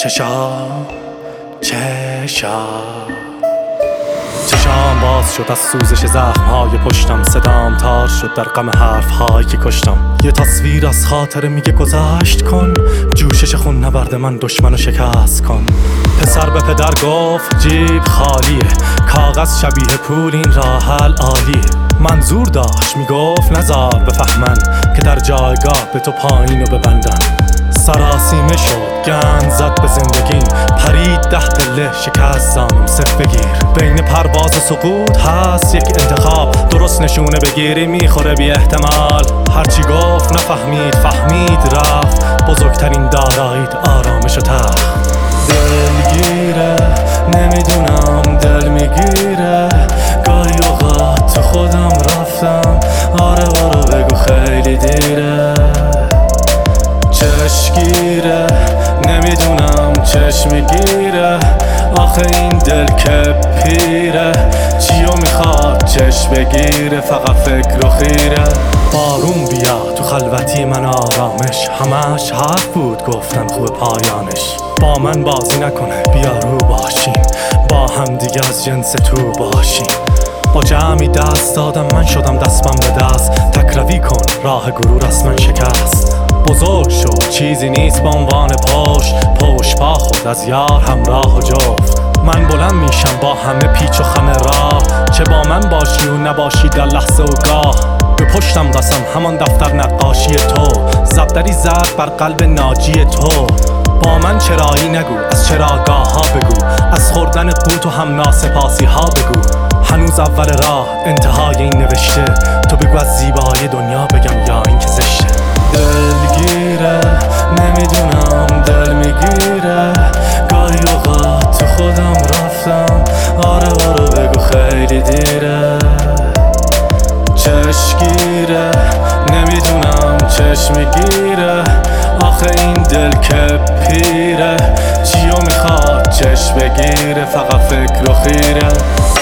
چشام باز شد از سوزش زخم‌های پشتم. صدام تار شد در غم حرف‌هایی که کشتم. یه تصویر از خاطره میگه گذشت کن، جوشش خون نبرد من دشمنو شکست کن. پسر به پدر گفت جیب خالیه، کاغذ شبیه پول این راه حل عالیه. منظور داشت میگفت نزار بفهمن که در جایگاه به تو پایینو ببندن. سراسیمه شد گند زد به زندگیم، پرید 10 پله شکست زانم صف بگیر. بین پرواز و سقوط هست یک انتخاب، درست نشونه بگیری میخوره بی احتمال. هرچی گفت نفهمید فهمید رفت، بزرگترین دارایید آرامش و تخت. دلگیره نمیدونم دل میگیره، گاهی اوقات تو خودم رفتم. آره برو بگو خیلی دیره. چشمگیره نمیدونم چشم گیره، آخه این دل که پیره. چیو میخواد چشم بگیره، فقط فکر و خیره. بارون بیا تو خلوتی من آرامش، همش حرف بود گفتن خوب پایانش. با من بازی نکنه بیا رو باشیم، با هم دیگه از جنس تو باشیم. با جمعی دست دادم من شدم دستم به دست، تکروی کن راه غرور از من شکست. بزرگ شد چیزی نیست به عنوان پشت پا خود از یار همراه و جفت. من بلند میشم با همه پیچ و خم راه، چه با من باشی و نباشی در لحظه و گاه. به پشتم قسم همان دفتر نقاشی تو، زبدری زد بر قلب ناجی تو. با من چرایی نگو از چراگاه ها بگو، از خوردن قوت و هم ناسپاسی ها بگو. هنوز اول راه انتهای این نوشته، تو بگو از زیبایی دنیا بگم یا این که زشته. دلگیره نمیدونم دل میگیره، گاهی اوقات تو خودم رفتم. آره برو بگو خیلی دیره. چشمگیره نمیدونم چشم گیره، آخه این دل که پیره. چیو میخواد چشم بگیره، فقط فکر و خیره.